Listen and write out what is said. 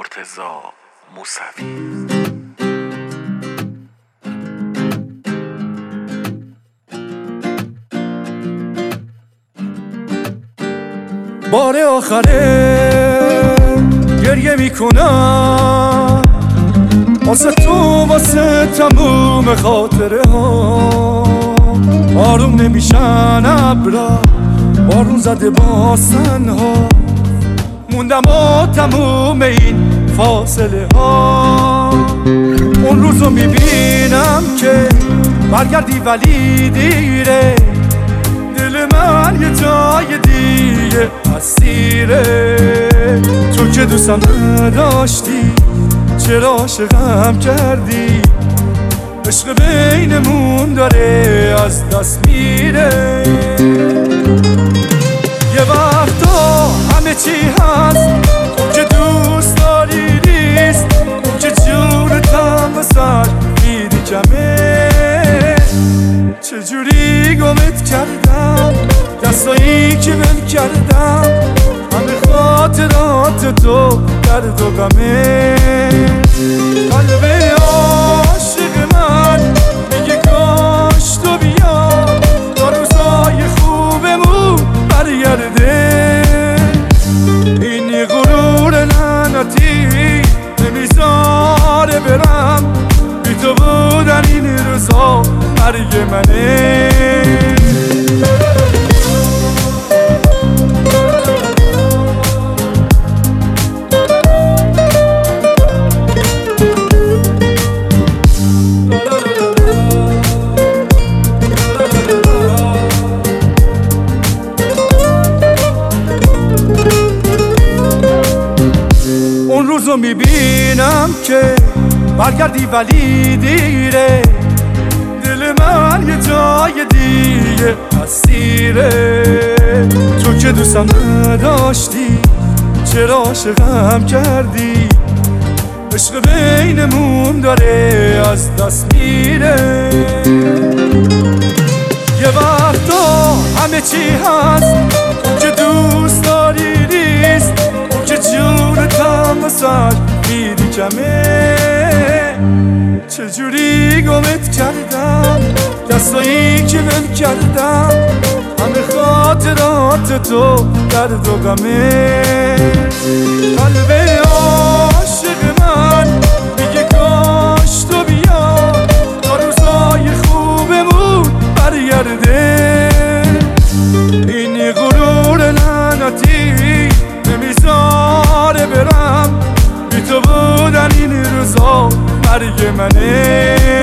مرتضی موسوی. بار آخره گریه میکنم واسه تو، واسه تموم خاطره ها. آروم نمیشن ابرا، بارون زده باسن ها. موندم و تموم این فاصله ها. اون روزو میبینم که برگردی ولی دیره. دل من یه جای دیگه اسیره. تو که دوستم نداشتی، چرا عاشقم کردی؟ عشق بینمون داره از دست میره. یه وقتا همه چی هست، اون که دوست داری نیست. اون که جونتم واسه میدی کمه. چجوری گمت کردم، دستایی که من کردم. همه خاطرات تو درد و غمه. قلب عاشق من میگه کاش تو بیا، تا روزای خوبمون برگرده. این غرور لعنتی نمیذاره برم. بی تو بودن این روزا مرگ منه. اون روزو میبینم که برگردی ولی دیره. دل من یه جای دیگه اسیره. تو که دوستم نداشتی، چرا عاشقم کردی؟ عشق بینمون داره از دست میره. یه وقتا همه چی هست، اون که دوست داری نیست. اون که جونتم واسه میدی کمه. چجوری گمت کردم، دستایی که من کردم. همه خاطرات تو درد و غمه. قلب عاشق من میگه کاش تو بیا، تا روزای خوبمون برگرده. این غرور لعنتی نمیذاره برم. بی تو بودن این روزا مرگ منه.